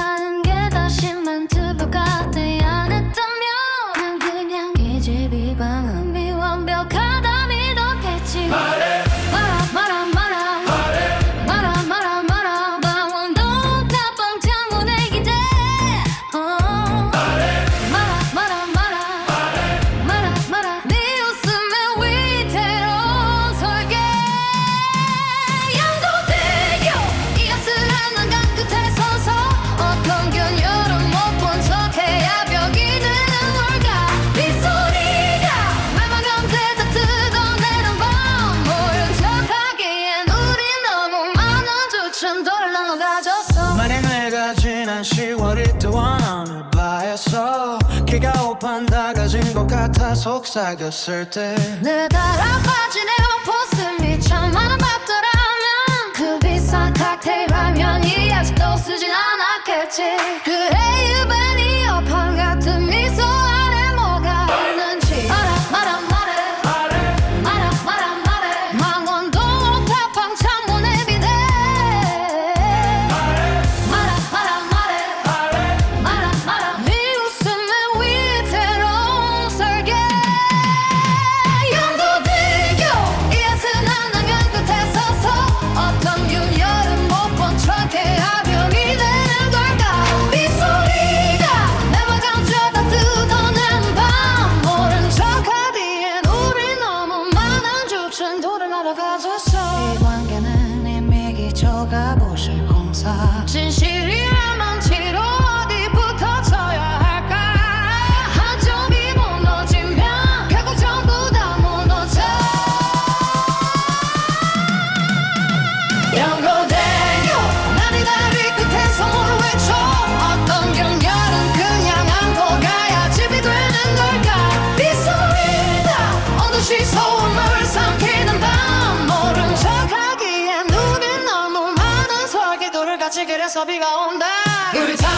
사는 게 다시 멘트표 같아. 안 했다면 난 그냥 이제 비방은 미완벽하다 믿었겠지. 말해 말아 방황도 탑방 창문에 기대. 말아 네 웃음에 위태로운 설계. 양도대교 이 아슬한 난간 끝에 서서 어떤 균열은 못 본 척해야 벽이 되는 걸까. 빗소리가 말만 감지다 뜯어내는 밤 모른 척하기엔 우린 너무 많은 주천도를 나눠 가졌어. 만약 내가 지난 10월이 또 원한을 바했어. 키가 5판 다 가진 것 같아 속삭였을 때 내 따라 빠진 에어포스 참 많아 봤더라면 그 비싼 칵테일 화면이 아직도 쓰진 않았겠지. 그래 유배니 여판 같은 미소 안에 뭐가 있는지 말해 망원동 옥탑방 창문에 비대. 말아 네 웃음에 위태로운 설계. 양도대교 이 아슬한 난간 끝에 서서 어떤 균열은 못 본 척해야 벽이 되는 걸까. 빗소리가 내말 감춰다 뜯어낸 밤 모른 척하기엔 우리 너무 많은 주천도를 날아가졌어. 이 관계는 이미 기초가 부실 공사. 진실이라면 치료 어디부터 쳐야 할까. 한 점이 무너지면 결국 전부 다 무너져. 양도대교 난 이 다리 끝에서 뭘 외쳐. 어떤 균열은 그냥 안고 가야 집이 되는 걸까. 빗소리가 어느새 소음을 삼키는 밤 모른 척하기엔 우린 너무 많은 설계도를 같이 그려서 비가 온다. 우리